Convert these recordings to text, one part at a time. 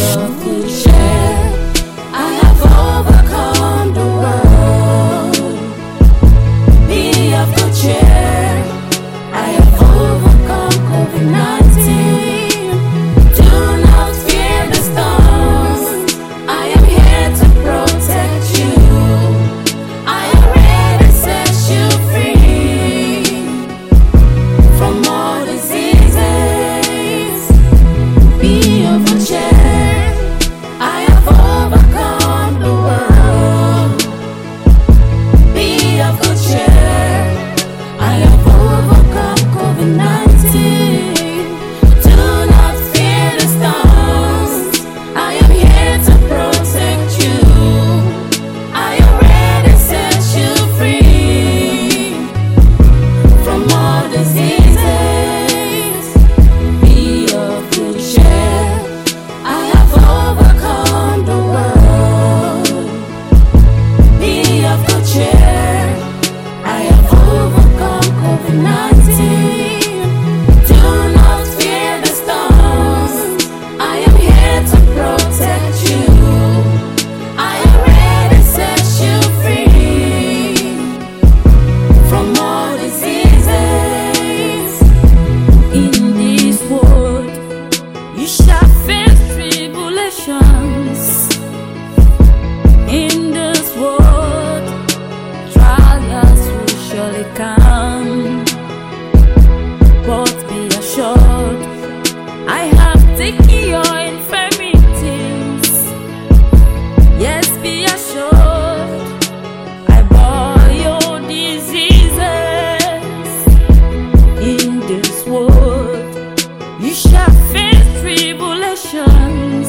of good share. I have overcome the world. Be of good cheer. I have overcome COVID-19. Do not fear the storms. I am here to protect you. I already set you free from all diseases. Be of good cheer. I have overcome the world. Be of good cheer. I have overcome COVID-19. Do not fear the storms. I am here to protect you. I already set you free from all diseases. Be of good cheer. I have overcome the world. Be of good cheer. I have overcome COVID-19. Do not fear the storms. I am here to protect you. I already set you free from all diseases. In this world, you shall face tribulations. In this world, trials will surely come. But be assured, I have taken your infirmities. Yes, be assured, I bore your diseases. In this world, you shall face tribulations.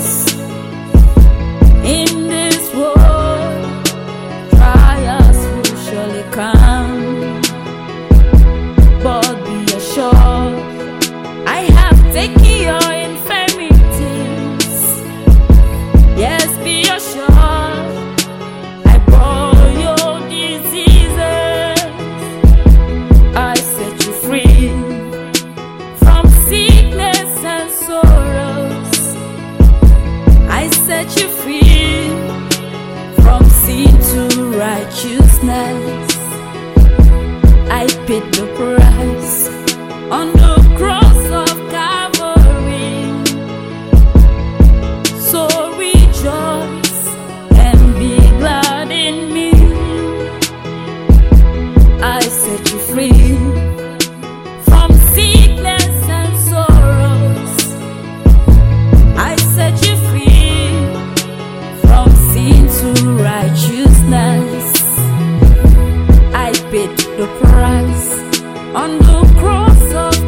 In this world, trials will surely come. But be assured, I have taken your infirmities. Yes, be assured, I bore your diseases. I set you free from sickness and sorrows. I set you free from sin to righteousness. I paid the price on the cross of Calvary. So rejoice and be glad in me. I set you free from sickness and sorrows. I set you free from sin to righteousness. I paid the price on the cross of